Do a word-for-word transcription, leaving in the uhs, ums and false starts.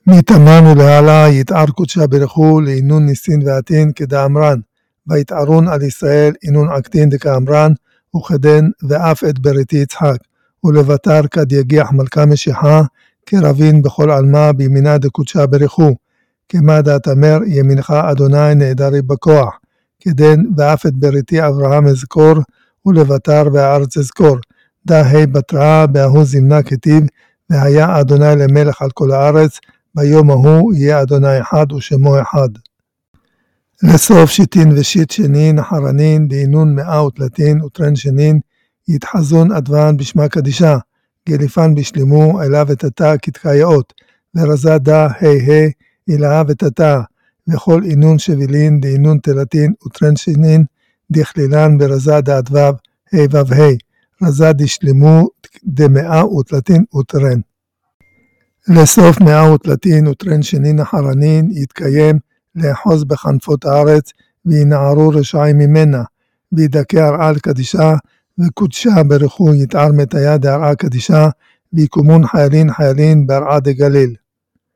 מתאמן ולהעלה יתער קודשה ברכו לאינון ניסין ועתין כדאמרן, ויתערון על ישראל אינון עקתין דקאמרן, וכדן ואף את בריתי יצחק, ולבטר כד יגיח מלכה משיחה, כרבין בכל עלמה בימינה דקודשה ברכו, כמה דאתמר ימינך אדוני נעדרי בכוח, כדן ואף את בריתי אברהם אזכור, ולבטר והארץ אזכור, דה ה' בתראה בהוא זמנה כתיב, והיה אדוני למלך על כל הארץ, ביום ההוא יהיה אדוני אחד ושמו אחד. לסוף שיטין ושיט שנין חרנין דהינון מאה ותלתין וטרן שנין יתחזון אדוון בשמה קדישה, גליפן בשלימו אלה ותתה כתקייאות, ורזה דה ה' ה' אלה ותתה, וכל אינון שבילין דהינון תלתין וטרן שנין דכלילן ברזה דעת ו' ה' ו' ה', רזה דשלימו דמאה ותלתין וטרן. לסוף מאה ותלתין וטרן שנין החרנין יתקיים לאחוז בחנפות הארץ, וינערו רשעים ממנה, וידכא הרעה לקדישה, וקודשה ברכו יתער מתיה דהרעה קדישה, ויקומון חיילין חיילין בהרעה דגליל.